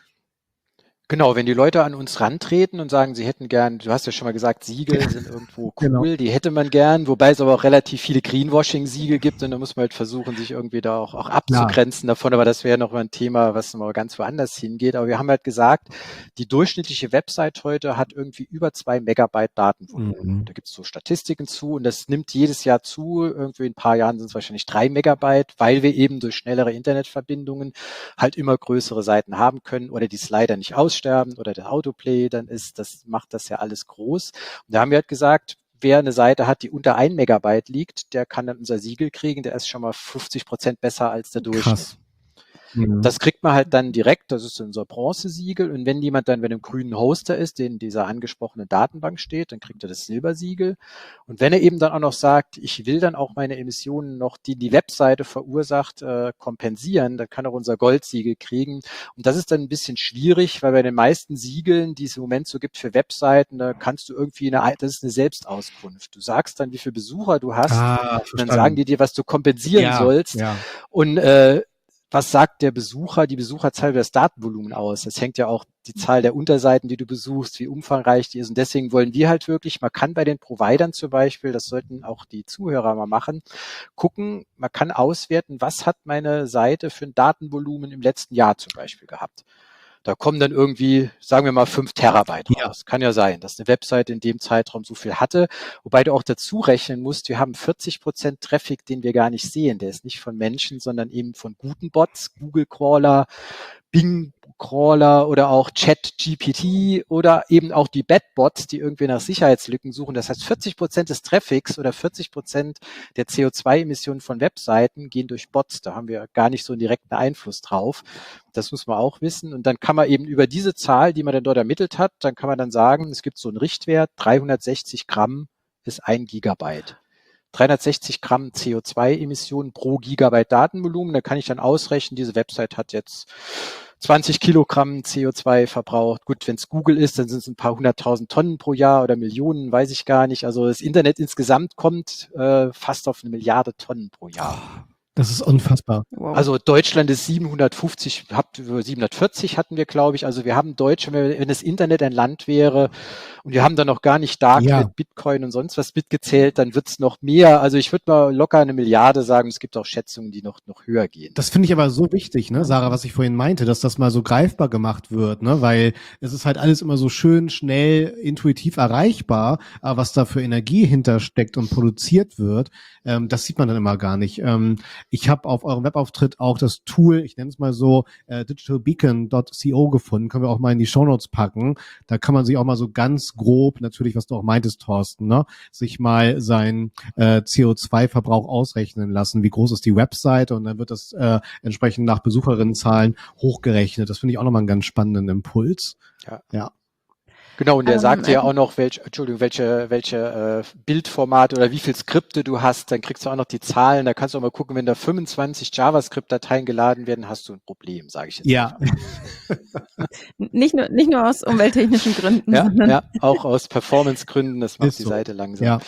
Genau, wenn die Leute an uns rantreten und sagen, sie hätten gern, du hast ja schon mal gesagt, Siegel sind irgendwo cool, genau. Die hätte man gern, wobei es aber auch relativ viele Greenwashing-Siegel gibt und da muss man halt versuchen, sich irgendwie da auch, auch abzugrenzen ja. davon, aber das wäre noch mal ein Thema, was noch mal ganz woanders hingeht. Aber wir haben halt gesagt, die durchschnittliche Website heute hat irgendwie über zwei Megabyte Datenvolumen. Mhm. Da gibt es so Statistiken zu und das nimmt jedes Jahr zu. Irgendwie in ein paar Jahren sind es wahrscheinlich drei Megabyte, weil wir eben durch schnellere Internetverbindungen halt immer größere Seiten haben können oder die Slider nicht ausstellen sterben oder der Autoplay dann ist, das macht das ja alles groß. Und da haben wir halt gesagt, wer eine Seite hat, die unter ein Megabyte liegt, der kann dann unser Siegel kriegen, der ist schon mal fünfzig Prozent besser als der Durchschnitt. Krass. Das kriegt man halt dann direkt, das ist unser Bronzesiegel und wenn jemand dann bei einem grünen Hoster ist, der in dieser angesprochenen Datenbank steht, dann kriegt er das Silbersiegel und wenn er eben dann auch noch sagt, ich will dann auch meine Emissionen noch, die die Webseite verursacht, äh, kompensieren, dann kann er unser Goldsiegel kriegen und das ist dann ein bisschen schwierig, weil bei den meisten Siegeln, die es im Moment so gibt für Webseiten, da kannst du irgendwie, eine, das ist eine Selbstauskunft. Du sagst dann, wie viele Besucher du hast ah, und dann sagen die dir, was du kompensieren ja, sollst ja. und äh, was sagt der Besucher, die Besucherzahl über das Datenvolumen aus? Das hängt ja auch die Zahl der Unterseiten, die du besuchst, wie umfangreich die ist. Und deswegen wollen wir halt wirklich, man kann bei den Providern zum Beispiel, das sollten auch die Zuhörer mal machen, gucken, man kann auswerten, was hat meine Seite für ein Datenvolumen im letzten Jahr zum Beispiel gehabt. Da kommen dann irgendwie, sagen wir mal, fünf Terabyte raus. Ja. Kann ja sein, dass eine Webseite in dem Zeitraum so viel hatte. Wobei du auch dazu rechnen musst, wir haben vierzig Prozent Traffic, den wir gar nicht sehen. Der ist nicht von Menschen, sondern eben von guten Bots, Google-Crawler, Bing-Crawler oder auch Chat-G P T oder eben auch die Bad-Bots, die irgendwie nach Sicherheitslücken suchen. Das heißt, vierzig Prozent des Traffics oder vierzig Prozent der C O zwei Emissionen von Webseiten gehen durch Bots. Da haben wir gar nicht so einen direkten Einfluss drauf. Das muss man auch wissen. Und dann kann man eben über diese Zahl, die man dann dort ermittelt hat, dann kann man dann sagen, es gibt so einen Richtwert, dreihundertsechzig Gramm ist ein Gigabyte. dreihundertsechzig Gramm C O zwei Emissionen pro Gigabyte Datenvolumen. Da kann ich dann ausrechnen, diese Website hat jetzt zwanzig Kilogramm C O zwei verbraucht. Gut, wenn es Google ist, dann sind es ein paar hunderttausend Tonnen pro Jahr oder Millionen, weiß ich gar nicht. Also das Internet insgesamt kommt äh, fast auf eine Milliarde Tonnen pro Jahr. Das ist unfassbar. Wow. Also Deutschland ist siebenhundertfünfzig, habt, siebenhundertvierzig hatten wir, glaube ich. Also wir haben Deutsche, wenn, wenn das Internet ein Land wäre und wir haben da noch gar nicht Darknet, Ja. Bitcoin und sonst was mitgezählt, dann wird's noch mehr. Also ich würde mal locker eine Milliarde sagen. Es gibt auch Schätzungen, die noch, noch höher gehen. Das finde ich aber so wichtig, ne, Sarah, was ich vorhin meinte, dass das mal so greifbar gemacht wird, ne, weil es ist halt alles immer so schön, schnell, intuitiv erreichbar, aber was da für Energie hintersteckt und produziert wird, ähm, das sieht man dann immer gar nicht. Ähm, ich habe auf eurem Webauftritt auch das Tool, ich nenne es mal so, äh, digital beacon dot co gefunden, können wir auch mal in die Shownotes packen. Da kann man sich auch mal so ganz grob, natürlich, was du auch meintest, Thorsten, ne, sich mal seinen äh, C O zwei Verbrauch ausrechnen lassen, wie groß ist die Website, und dann wird das äh, entsprechend nach Besucherinnenzahlen hochgerechnet. Das finde ich auch nochmal einen ganz spannenden Impuls. Ja. Ja. Genau, und der Ähm, sagt dir ja ähm, auch noch, welche, Entschuldigung, welche, welche äh, Bildformate oder wie viel Skripte du hast, dann kriegst du auch noch die Zahlen. Da kannst du auch mal gucken, wenn da fünfundzwanzig JavaScript-Dateien geladen werden, hast du ein Problem, sage ich jetzt. Ja. Nicht nur, nicht nur aus umwelttechnischen Gründen, Ja, sondern ja, auch aus Performance-Gründen, das macht Ist die so. Seite langsam. Ja.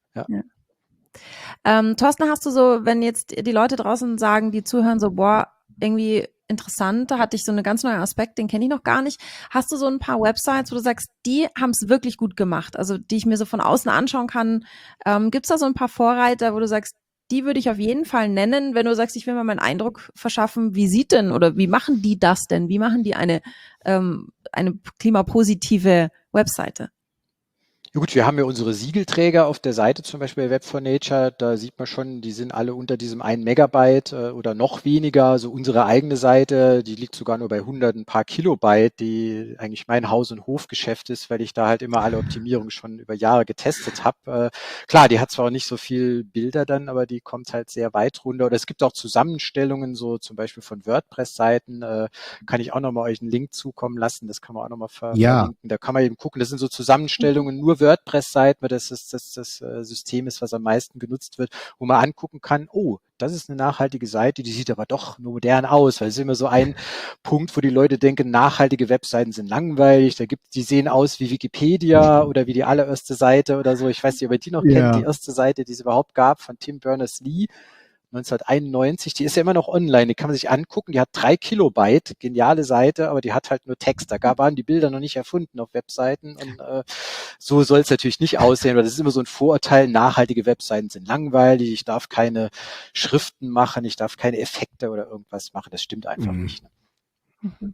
Ähm, Thorsten, hast du so, wenn jetzt die Leute draußen sagen, die zuhören, so, boah, irgendwie interessant, da hatte ich so einen ganz neuen Aspekt, den kenne ich noch gar nicht. Hast du so ein paar Websites, wo du sagst, die haben es wirklich gut gemacht, also die ich mir so von außen anschauen kann? Ähm, Gibt es da so ein paar Vorreiter, wo du sagst, die würde ich auf jeden Fall nennen, wenn du sagst, ich will mal meinen Eindruck verschaffen, wie sieht denn oder wie machen die das denn? Wie machen die eine, ähm, eine klimapositive Webseite? Ja gut, wir haben ja unsere Siegelträger auf der Seite, zum Beispiel bei Web for Nature, da sieht man schon, die sind alle unter diesem ein Megabyte äh, oder noch weniger. Also unsere eigene Seite, die liegt sogar nur bei hundert ein paar Kilobyte, die eigentlich mein Haus- und Hofgeschäft ist, weil ich da halt immer alle Optimierungen schon über Jahre getestet habe. Äh, klar, die hat zwar auch nicht so viel Bilder dann, aber die kommt halt sehr weit runter. Oder es gibt auch Zusammenstellungen, so zum Beispiel von WordPress-Seiten, äh, kann ich auch nochmal euch einen Link zukommen lassen, das kann man auch nochmal ver Ja. verlinken. Da kann man eben gucken, das sind so Zusammenstellungen, nur WordPress-Seiten, weil das ist das, das äh, System ist, was am meisten genutzt wird, wo man angucken kann, oh, das ist eine nachhaltige Seite, die sieht aber doch nur modern aus, weil es ist immer so ein Punkt, wo die Leute denken, nachhaltige Webseiten sind langweilig, da gibt, die sehen aus wie Wikipedia oder wie die allererste Seite oder so. Ich weiß nicht, ob ihr die noch Ja. kennt, die erste Seite, die es überhaupt gab, von Tim Berners-Lee. neunzehnhunderteinundneunzig, die ist ja immer noch online, die kann man sich angucken, die hat drei Kilobyte, geniale Seite, aber die hat halt nur Text, da gab, waren die Bilder noch nicht erfunden auf Webseiten und äh, so soll es natürlich nicht aussehen, weil das ist immer so ein Vorurteil, nachhaltige Webseiten sind langweilig, ich darf keine Schriften machen, ich darf keine Effekte oder irgendwas machen, das stimmt einfach Mhm. nicht. Ne?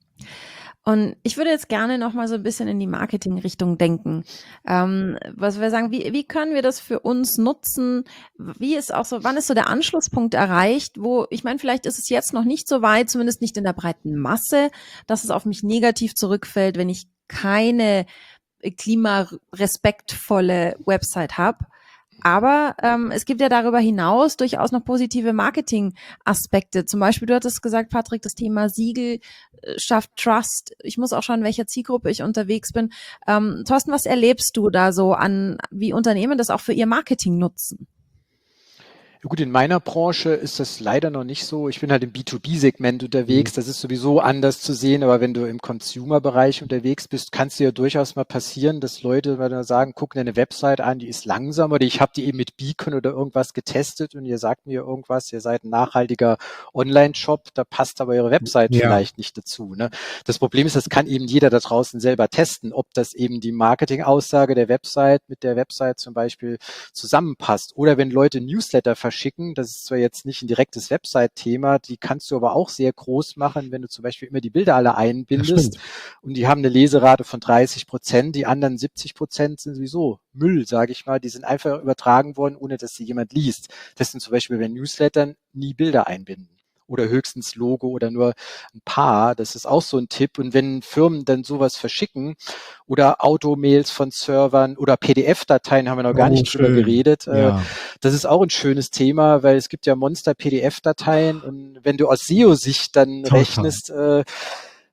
Und ich würde jetzt gerne noch mal so ein bisschen in die Marketing-Richtung denken. Ähm, was wir sagen, wie, wie können wir das für uns nutzen? Wie ist auch so, wann ist so der Anschlusspunkt erreicht, wo, ich meine, vielleicht ist es jetzt noch nicht so weit, zumindest nicht in der breiten Masse, dass es auf mich negativ zurückfällt, wenn ich keine klimarespektvolle Website habe. Aber ähm, es gibt ja darüber hinaus durchaus noch positive Marketing-Aspekte. Zum Beispiel, du hattest gesagt, Patrick, das Thema Siegel äh, schafft Trust. Ich muss auch schauen, in welcher Zielgruppe ich unterwegs bin. Ähm, Thorsten, was erlebst du da so an, wie Unternehmen das auch für ihr Marketing nutzen? Ja gut, in meiner Branche ist das leider noch nicht so. Ich bin halt im B zwei B-Segment unterwegs. Das ist sowieso anders zu sehen. Aber wenn du im Consumer-Bereich unterwegs bist, kann es dir ja durchaus mal passieren, dass Leute mal da sagen, guck dir eine Website an, die ist langsam oder ich habe die eben mit Beacon oder irgendwas getestet und ihr sagt mir irgendwas, ihr seid ein nachhaltiger Online-Shop, da passt aber eure Website Ja. vielleicht nicht dazu. Ne? Das Problem ist, das kann eben jeder da draußen selber testen, ob das eben die Marketing-Aussage der Website mit der Website zum Beispiel zusammenpasst. Oder wenn Leute Newsletter verschicken, das ist zwar jetzt nicht ein direktes Website-Thema, die kannst du aber auch sehr groß machen, wenn du zum Beispiel immer die Bilder alle Das einbindest stimmt. und die haben eine Leserate von dreißig Prozent, die anderen siebzig Prozent sind sowieso Müll, sage ich mal, die sind einfach übertragen worden, ohne dass sie jemand liest. Das sind zum Beispiel bei Newslettern nie Bilder einbinden. Oder höchstens Logo oder nur ein paar. Das ist auch so ein Tipp. Und wenn Firmen dann sowas verschicken oder Automails von Servern oder P D F-Dateien, haben wir noch gar Oh, nicht drüber schön. geredet. Äh, Ja. Das ist auch ein schönes Thema, weil es gibt ja Monster-P D F-Dateien und wenn du aus S E O-Sicht dann Total. rechnest, äh,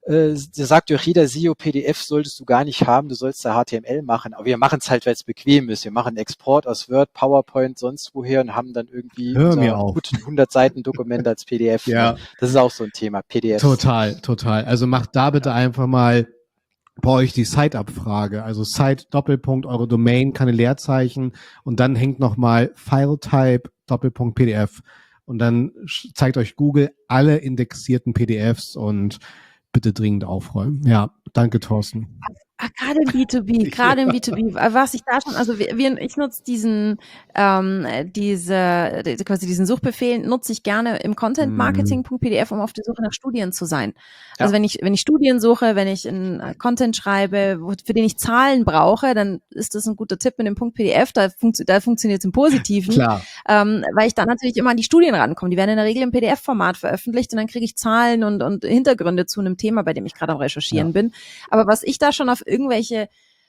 äh, da sagt ja auch jeder S E O, P D F solltest du gar nicht haben, du sollst da H T M L machen, aber wir machen es halt, weil es bequem ist. Wir machen Export aus Word, PowerPoint, sonst woher und haben dann irgendwie Hör unser mir auf. gut hundert Seiten Dokument als P D F. Ja. Das ist auch so ein Thema, P D F. Total, total. Also macht da bitte einfach mal bei euch die Site-Abfrage. Also Site, Doppelpunkt, eure Domain, keine Leerzeichen und dann hängt nochmal File-Type, Doppelpunkt, P D F. Und dann zeigt euch Google alle indexierten P D Fs und bitte dringend aufräumen. Ja, danke, Thorsten. Ach, gerade im B zwei B, gerade im B zwei B, was ich da schon, also wir, wir ich nutze diesen, ähm, diese, die, quasi diesen Suchbefehl nutze ich gerne im Content Marketing Punkt P D F, um auf der Suche nach Studien zu sein. Ja. Also wenn ich, wenn ich Studien suche, wenn ich einen Content schreibe, wo, für den ich Zahlen brauche, dann ist das ein guter Tipp mit dem Punkt P D F, da, funktio- da funktioniert es im Positiven. Klar. Ähm, weil ich dann natürlich immer an die Studien rankomme. Die werden in der Regel im P D F-Format veröffentlicht und dann kriege ich Zahlen und, und Hintergründe zu einem Thema, bei dem ich gerade am Recherchieren Ja. bin. Aber was ich da schon auf irgendwelche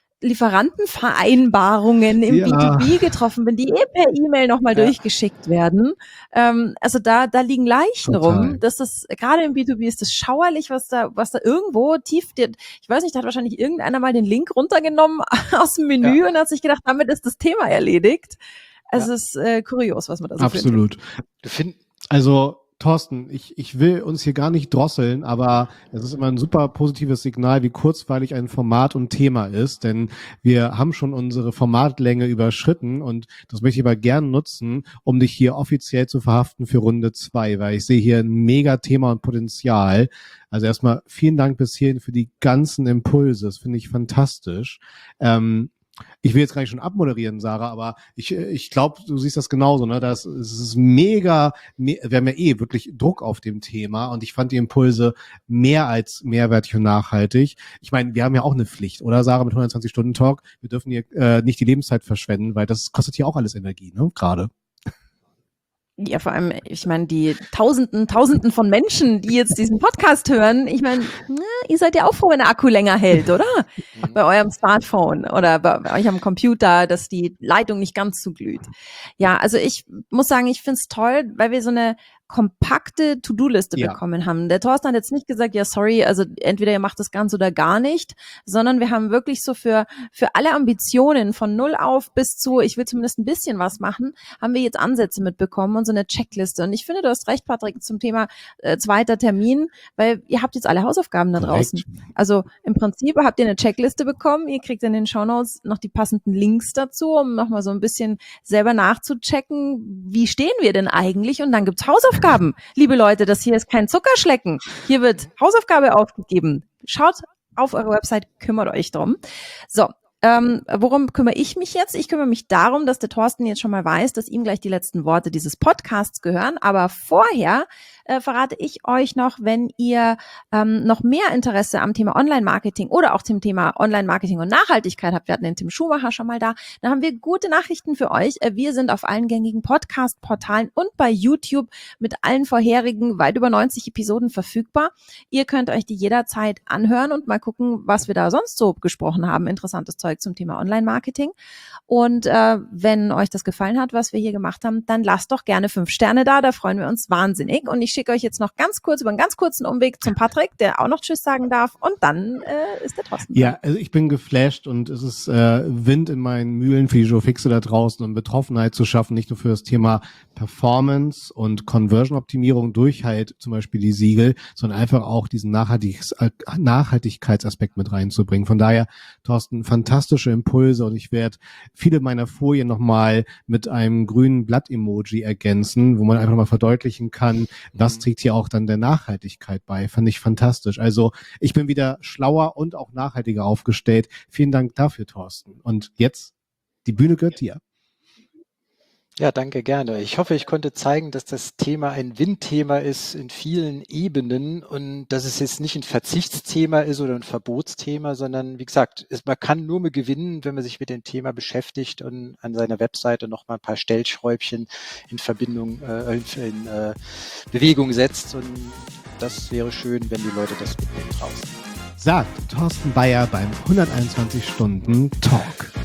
Lieferantenvereinbarungen im Ja. B zwei B getroffen bin, die eh per E-Mail nochmal Ja. durchgeschickt werden. Ähm, also da, da liegen Leichen Total. rum. Das ist, gerade im B zwei B ist das schauerlich, was da, was da irgendwo tief, ich weiß nicht, da hat wahrscheinlich irgendeiner mal den Link runtergenommen aus dem Menü Ja. und hat sich gedacht, damit ist das Thema erledigt. Es Ja. ist äh, kurios, was man da so findet. Absolut. Du find, Also, Thorsten, ich, ich will uns hier gar nicht drosseln, aber es ist immer ein super positives Signal, wie kurzweilig ein Format und Thema ist, denn wir haben schon unsere Formatlänge überschritten und das möchte ich aber gern nutzen, um dich hier offiziell zu verhaften für Runde zwei, weil ich sehe hier ein mega Thema und Potenzial. Also erstmal vielen Dank bis hierhin für die ganzen Impulse, das finde ich fantastisch. Ähm, Ich will jetzt gar nicht schon abmoderieren, Sarah, aber ich, ich glaube, du siehst das genauso, ne? Das, es ist mega, me, wir haben ja eh wirklich Druck auf dem Thema und ich fand die Impulse mehr als mehrwertig und nachhaltig. Ich meine, wir haben ja auch eine Pflicht, oder Sarah, mit hundertzwanzig Stunden Talk. Wir dürfen hier äh, nicht die Lebenszeit verschwenden, weil das kostet hier auch alles Energie, ne? Gerade. Ja, vor allem, ich meine, die Tausenden, Tausenden von Menschen, die jetzt diesen Podcast hören, ich meine, ihr seid ja auch froh, wenn der Akku länger hält, oder? Bei eurem Smartphone oder bei euch am Computer, dass die Leitung nicht ganz so glüht. Ja, also ich muss sagen, ich find's toll, weil wir so eine kompakte To-Do-Liste Ja. bekommen haben. Der Thorsten hat jetzt nicht gesagt, ja, sorry, also entweder ihr macht das ganz oder gar nicht, sondern wir haben wirklich so für, für alle Ambitionen von null auf bis zu, ich will zumindest ein bisschen was machen, haben wir jetzt Ansätze mitbekommen und so eine Checkliste. Und ich finde, du hast recht, Patrick, zum Thema äh, zweiter Termin, weil ihr habt jetzt alle Hausaufgaben da draußen. Also im Prinzip habt ihr eine Checkliste bekommen, ihr kriegt in den Shownotes noch die passenden Links dazu, um nochmal so ein bisschen selber nachzuchecken, wie stehen wir denn eigentlich? Und dann gibt's Hausaufgaben. Liebe Leute, das hier ist kein Zuckerschlecken. Hier wird Hausaufgabe aufgegeben. Schaut auf eure Website, kümmert euch drum. So, ähm, worum kümmere ich mich jetzt? Ich kümmere mich darum, dass der Thorsten jetzt schon mal weiß, dass ihm gleich die letzten Worte dieses Podcasts gehören. Aber vorher äh, verrate ich euch noch, wenn ihr ähm, noch mehr Interesse am Thema Online-Marketing oder auch zum Thema Online-Marketing und Nachhaltigkeit habt, wir hatten den Tim Schumacher schon mal da, dann haben wir gute Nachrichten für euch. Äh, wir sind auf allen gängigen Podcast-Portalen und bei YouTube mit allen vorherigen weit über neunzig Episoden verfügbar. Ihr könnt euch die jederzeit anhören und mal gucken, was wir da sonst so gesprochen haben. Interessantes Zeug zum Thema Online-Marketing. Und äh, wenn euch das gefallen hat, was wir hier gemacht haben, dann lasst doch gerne fünf Sterne da, da freuen wir uns wahnsinnig. Und ich schicke euch jetzt noch ganz kurz über einen ganz kurzen Umweg zum Patrick, der auch noch Tschüss sagen darf. Und dann äh, ist der Thorsten. Ja, also ich bin geflasht und es ist äh, Wind in meinen Mühlen für die Joe Fixe da draußen, um Betroffenheit zu schaffen, nicht nur für das Thema Performance und Conversion-Optimierung durch halt zum Beispiel die Siegel, sondern einfach auch diesen Nachhaltigs- Nachhaltigkeitsaspekt mit reinzubringen. Von daher, Thorsten, fantastische Impulse und ich werde viele meiner Folien nochmal mit einem grünen Blatt-Emoji ergänzen, wo man einfach mal verdeutlichen kann, was trägt hier auch dann der Nachhaltigkeit bei. Fand ich fantastisch. Also ich bin wieder schlauer und auch nachhaltiger aufgestellt. Vielen Dank dafür, Thorsten. Und jetzt, die Bühne gehört dir. Ja, danke, gerne. Ich hoffe, ich konnte zeigen, dass das Thema ein Win-Thema ist in vielen Ebenen und dass es jetzt nicht ein Verzichtsthema ist oder ein Verbotsthema, sondern wie gesagt, es, man kann nur mit gewinnen, wenn man sich mit dem Thema beschäftigt und an seiner Webseite noch mal ein paar Stellschräubchen in Verbindung, äh, in, in äh, Bewegung setzt und das wäre schön, wenn die Leute das mitnehmen draußen. Sagt Thorsten Bayer beim hunderteinundzwanzig Stunden Talk.